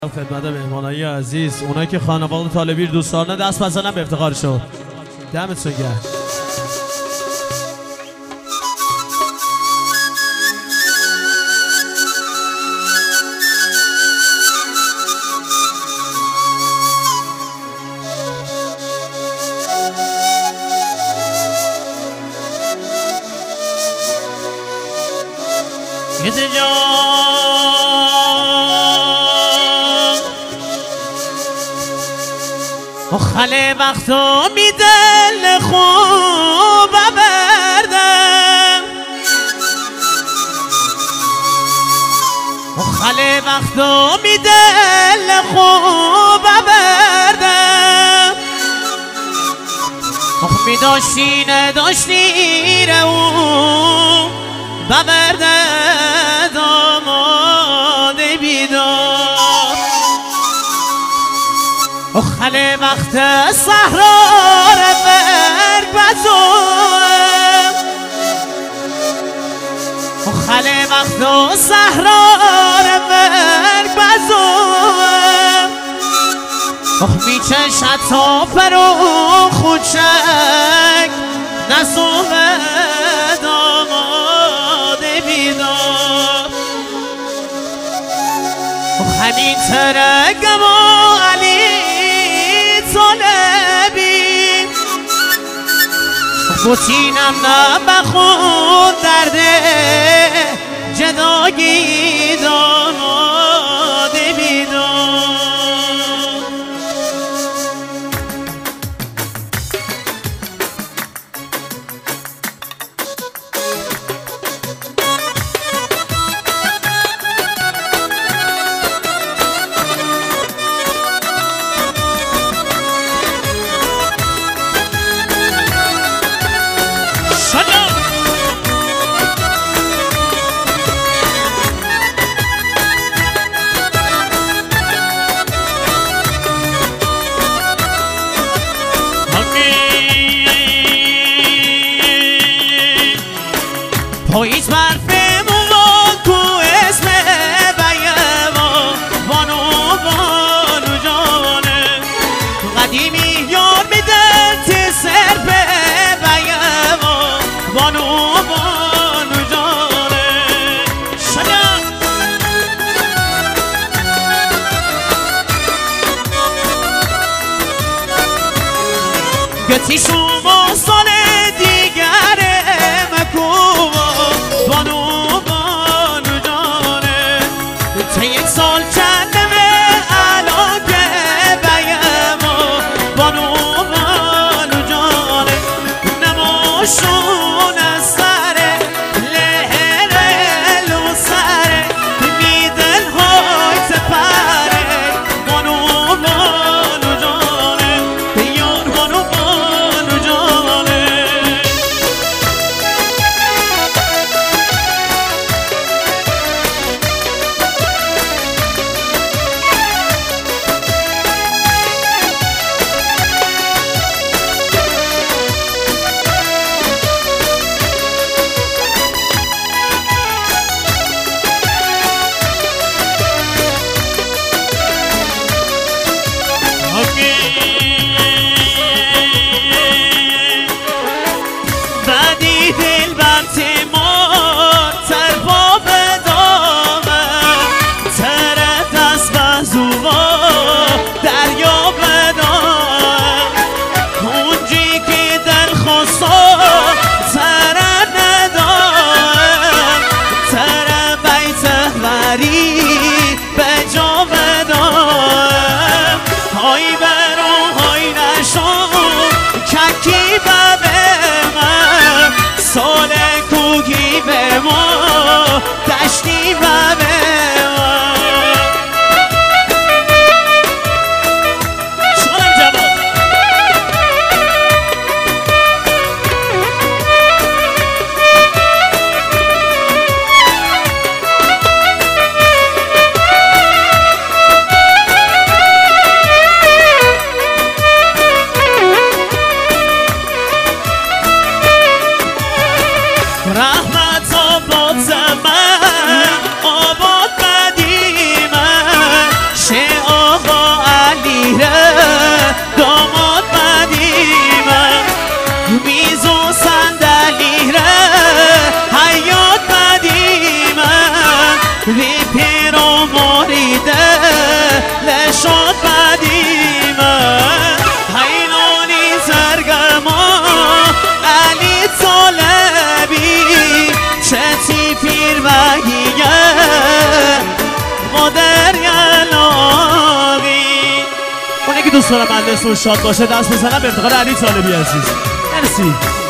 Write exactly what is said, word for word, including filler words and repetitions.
خدمت مهمانای عزیز، اونایی که خانواده طالبی دوستانه دست بزنن به افتخارشون. دمتون گرم. خاله وقتا می دل خوب بردم، خاله وقتا می دل خوب بردم. می داشتی نداشتی رو ببرده داماده بیدار. خاله وقت صحرا مرگ بزوم، خاله وقت صحرا مرگ بزوم. می چشد تا فرو خوچک نسوم داماد بیدار. همین ترگم و علی طالبی بوتینم نبخون درده جدایی داماد بیدار. پاییز برفمون تو اسم بیما بانو بانو جانه قدیمی یار میده تی سر به بیما بانو بانو جانه شدم گتی شما سال دیگره مکو بانو بانو جانه تا یک سال چندمه الان که بیما بانو بانو جانه نماشون از سره لهره لو سره میدن های سپره بانو بانو جانه بیان بانو بانو جانه دوست دارم مجلسمون شاد باشه دست بزنم به افتخار علی طالبی عزیز. مرسی.